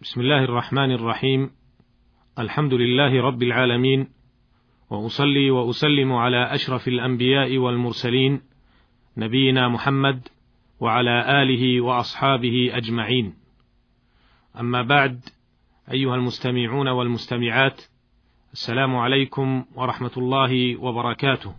بسم الله الرحمن الرحيم. الحمد لله رب العالمين، وأصلي وأسلم على أشرف الأنبياء والمرسلين نبينا محمد وعلى آله وأصحابه أجمعين. أما بعد، أيها المستمعون والمستمعات، السلام عليكم ورحمة الله وبركاته.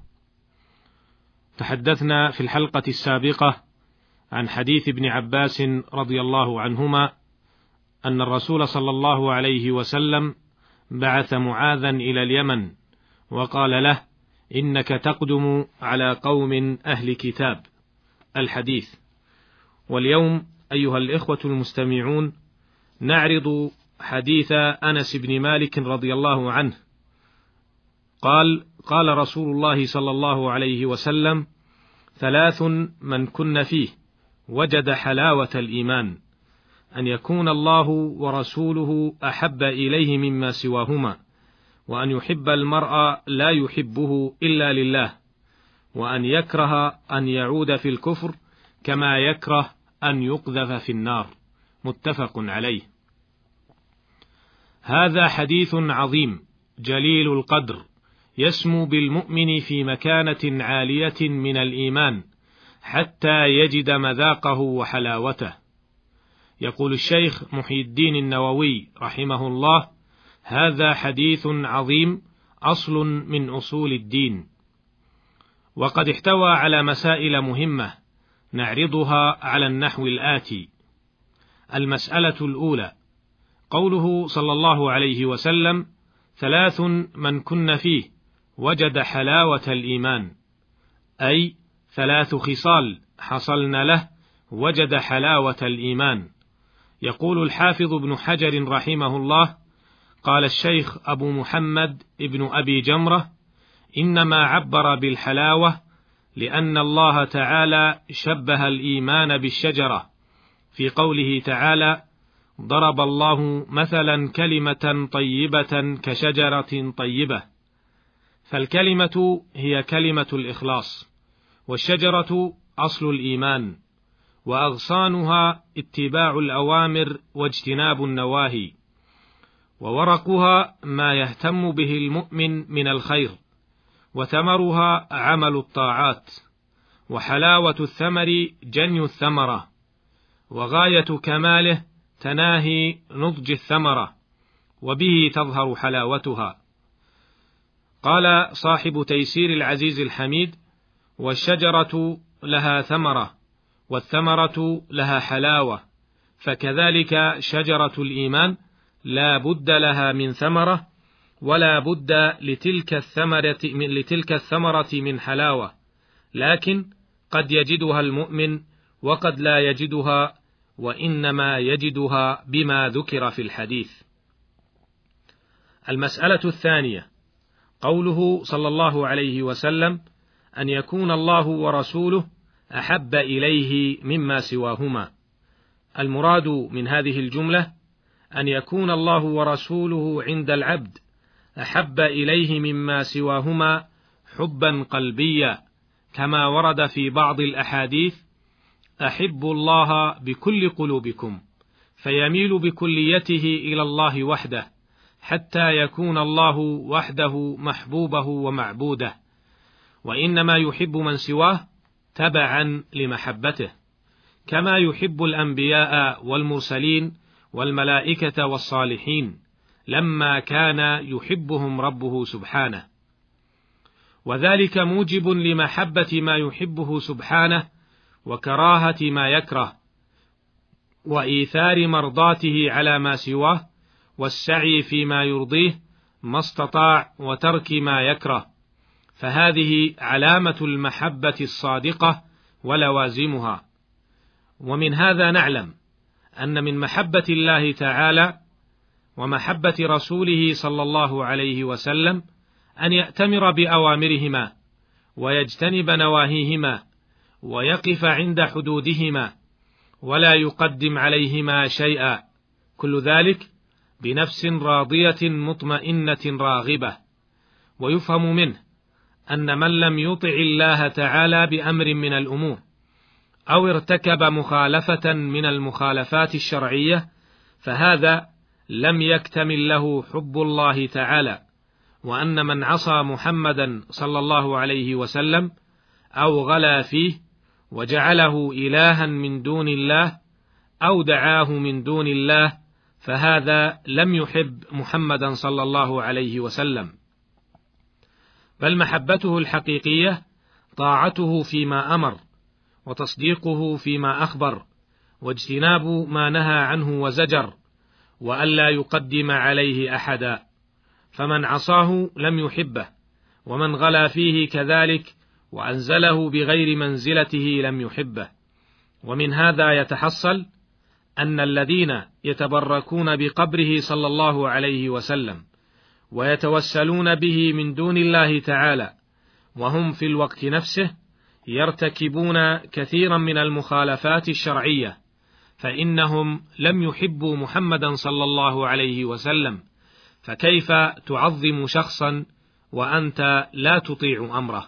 تحدثنا في الحلقة السابقة عن حديث ابن عباس رضي الله عنهما أن الرسول صلى الله عليه وسلم بعث معاذا إلى اليمن وقال له: إنك تقدم على قوم أهل كتاب. الحديث. واليوم أيها الإخوة المستمعون نعرض حديث أنس بن مالك رضي الله عنه قال رسول الله صلى الله عليه وسلم: 3 من كن فيه وجد حلاوة الإيمان: أن يكون الله ورسوله أحب إليه مما سواهما، وأن يحب المرء لا يحبه إلا لله، وأن يكره أن يعود في الكفر كما يكره أن يقذف في النار. متفق عليه. هذا حديث عظيم جليل القدر يسمو بالمؤمن في مكانة عالية من الإيمان حتى يجد مذاقه وحلاوته. يقول الشيخ محي الدين النووي رحمه الله: هذا حديث عظيم أصل من أصول الدين، وقد احتوى على مسائل مهمة نعرضها على النحو الآتي. المسألة الأولى: قوله صلى الله عليه وسلم: 3 من كن فيه وجد حلاوة الإيمان، أي 3 خصال حصلن له وجد حلاوة الإيمان. يقول الحافظ ابن حجر رحمه الله: قال الشيخ أبو محمد ابن أبي جمرة: إنما عبر بالحلاوة لأن الله تعالى شبه الإيمان بالشجرة في قوله تعالى: ضرب الله مثلا كلمة طيبة كشجرة طيبة. فالكلمة هي كلمة الإخلاص، والشجرة أصل الإيمان، وأغصانها اتباع الأوامر واجتناب النواهي، وورقها ما يهتم به المؤمن من الخير، وثمرها عمل الطاعات، وحلاوة الثمر جني الثمرة، وغاية كماله تناهي نضج الثمرة، وبه تظهر حلاوتها. قال صاحب تيسير العزيز الحميد: والشجرة لها ثمرة، والثمرة لها حلاوة، فكذلك شجرة الإيمان لا بد لها من ثمرة، ولا بد لتلك الثمرة من حلاوة، لكن قد يجدها المؤمن وقد لا يجدها، وإنما يجدها بما ذكر في الحديث. المسألة الثانية: قوله صلى الله عليه وسلم: أن يكون الله ورسوله أحب إليه مما سواهما. المراد من هذه الجملة أن يكون الله ورسوله عند العبد أحب إليه مما سواهما حبا قلبيا، كما ورد في بعض الأحاديث: أحبوا الله بكل قلوبكم، فيميل بكليته إلى الله وحده حتى يكون الله وحده محبوبه ومعبوده، وإنما يحب من سواه تبعا لمحبته، كما يحب الأنبياء والمرسلين والملائكة والصالحين لما كان يحبهم ربه سبحانه، وذلك موجب لمحبة ما يحبه سبحانه وكراهة ما يكره، وإيثار مرضاته على ما سواه، والسعي فيما يرضيه ما استطاع، وترك ما يكره. فهذه علامة المحبة الصادقة ولوازمها. ومن هذا نعلم أن من محبة الله تعالى ومحبة رسوله صلى الله عليه وسلم أن يأتمر بأوامرهما ويجتنب نواهيهما ويقف عند حدودهما ولا يقدم عليهما شيئا، كل ذلك بنفس راضية مطمئنة راغبة. ويفهم منه أن من لم يطع الله تعالى بأمر من الأمور أو ارتكب مخالفة من المخالفات الشرعية فهذا لم يكتمل له حب الله تعالى، وأن من عصى محمدا صلى الله عليه وسلم أو غلا فيه وجعله إلها من دون الله أو دعاه من دون الله فهذا لم يحب محمدا صلى الله عليه وسلم، بل محبته الحقيقية طاعته فيما أمر، وتصديقه فيما أخبر، واجتناب ما نهى عنه وزجر، وألا يقدم عليه أحدا، فمن عصاه لم يحبه، ومن غلا فيه كذلك وأنزله بغير منزلته لم يحبه. ومن هذا يتحصل أن الذين يتبركون بقبره صلى الله عليه وسلم ويتوسلون به من دون الله تعالى وهم في الوقت نفسه يرتكبون كثيرا من المخالفات الشرعية، فإنهم لم يحبوا محمدا صلى الله عليه وسلم، فكيف تعظم شخصا وأنت لا تطيع أمره؟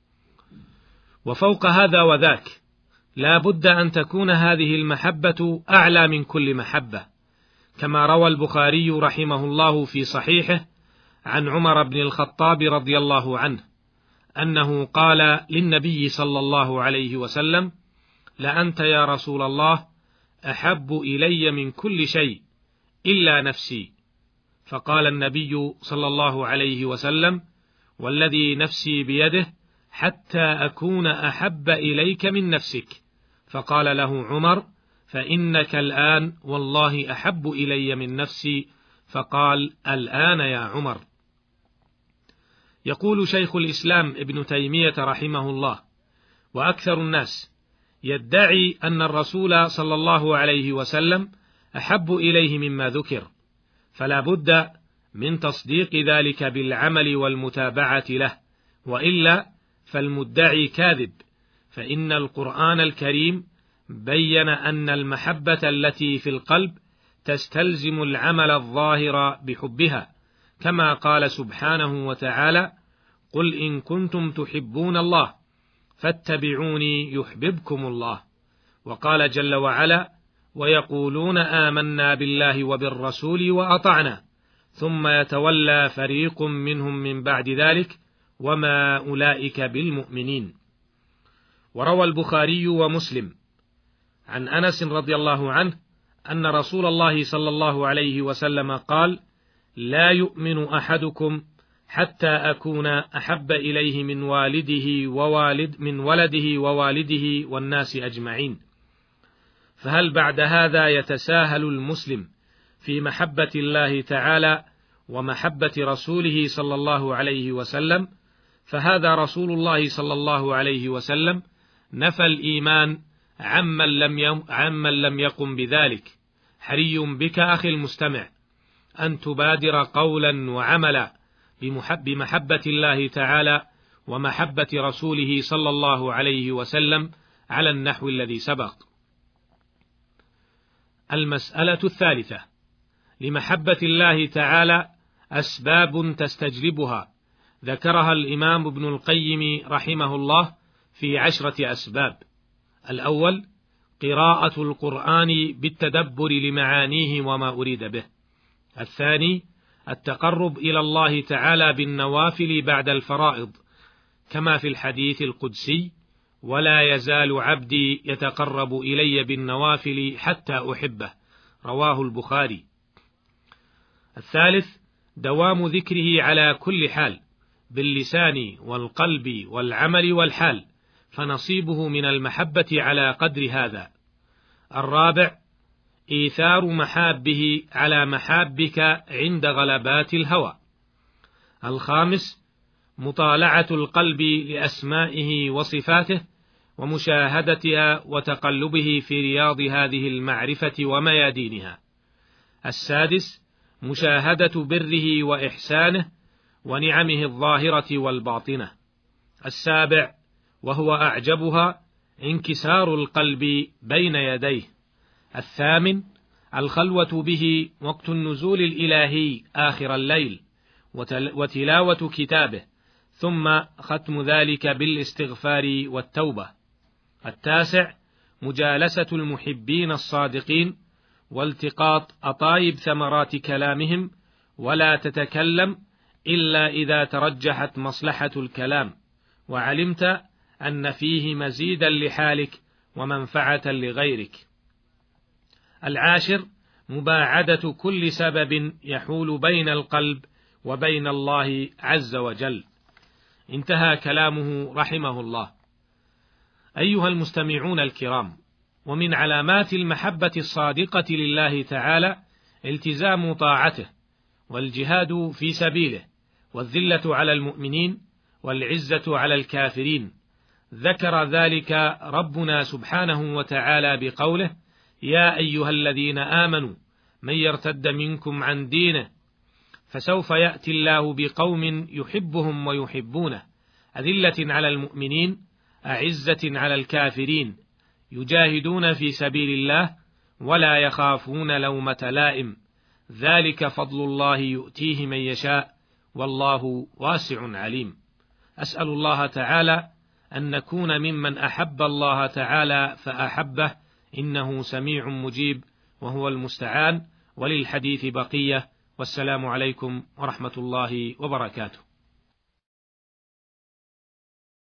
وفوق هذا وذاك لا بد أن تكون هذه المحبة أعلى من كل محبة، كما روى البخاري رحمه الله في صحيحه عن عمر بن الخطاب رضي الله عنه أنه قال للنبي صلى الله عليه وسلم: لأنت يا رسول الله أحب إلي من كل شيء إلا نفسي. فقال النبي صلى الله عليه وسلم: والذي نفسي بيده حتى أكون أحب إليك من نفسك. فقال له عمر: فإنك الآن والله أحب إلي من نفسي. فقال: الآن يا عمر. يقول شيخ الإسلام ابن تيمية رحمه الله: وأكثر الناس يدعي أن الرسول صلى الله عليه وسلم أحب إليه مما ذكر، فلا بد من تصديق ذلك بالعمل والمتابعة له، وإلا فالمدعي كاذب، فإن القرآن الكريم بين أن المحبة التي في القلب تستلزم العمل الظاهر بحبها، كما قال سبحانه وتعالى: قل إن كنتم تحبون الله فاتبعوني يحببكم الله. وقال جل وعلا: ويقولون آمنا بالله وبالرسول وأطعنا ثم يتولى فريق منهم من بعد ذلك وما أولئك بالمؤمنين. وروى البخاري ومسلم عن أنس رضي الله عنه أن رسول الله صلى الله عليه وسلم قال: لا يؤمن أحدكم حتى أكون أحب إليه من ولده ووالده والناس أجمعين. فهل بعد هذا يتساهل المسلم في محبة الله تعالى ومحبة رسوله صلى الله عليه وسلم؟ فهذا رسول الله صلى الله عليه وسلم نفى الإيمان عمن لم يقم بذلك. حري بك أخي المستمع أن تبادر قولا وعملا بمحبة الله تعالى ومحبة رسوله صلى الله عليه وسلم على النحو الذي سبق. المسألة الثالثة: لمحبة الله تعالى أسباب تستجلبها، ذكرها الإمام ابن القيم رحمه الله في 10 أسباب. الأول: قراءة القرآن بالتدبر لمعانيه وما أريد به. الثاني: التقرب إلى الله تعالى بالنوافل بعد الفرائض، كما في الحديث القدسي: ولا يزال عبدي يتقرب إلي بالنوافل حتى أحبه، رواه البخاري. الثالث: دوام ذكره على كل حال باللسان والقلب والعمل والحال، فنصيبه من المحبة على قدر هذا. الرابع: إيثار محابه على محابك عند غلبات الهوى. الخامس: مطالعة القلب لأسمائه وصفاته ومشاهدتها وتقلبه في رياض هذه المعرفة وميادينها. السادس: مشاهدة بره وإحسانه ونعمه الظاهرة والباطنة. السابع: وهو أعجبها: انكسار القلب بين يديه. الثامن: الخلوة به وقت النزول الإلهي آخر الليل وتلاوة كتابه، ثم ختم ذلك بالاستغفار والتوبة. التاسع: مجالسة المحبين الصادقين والتقاط أطايب ثمرات كلامهم، ولا تتكلم إلا إذا ترجحت مصلحة الكلام وعلمت أن فيه مزيدا لحالك ومنفعة لغيرك. 10، مباعدة كل سبب يحول بين القلب وبين الله عز وجل. انتهى كلامه رحمه الله. أيها المستمعون الكرام، ومن علامات المحبة الصادقة لله تعالى التزام طاعته والجهاد في سبيله والذلة على المؤمنين والعزة على الكافرين. ذكر ذلك ربنا سبحانه وتعالى بقوله: يا أيها الذين آمنوا من يرتد منكم عن دينه فسوف يأتي الله بقوم يحبهم ويحبونه أذلة على المؤمنين أعزة على الكافرين يجاهدون في سبيل الله ولا يخافون لومة لائم ذلك فضل الله يؤتيه من يشاء والله واسع عليم. أسأل الله تعالى أن نكون ممن أحب الله تعالى فأحبه، إنه سميع مجيب وهو المستعان، وللحديث بقية، والسلام عليكم ورحمة الله وبركاته.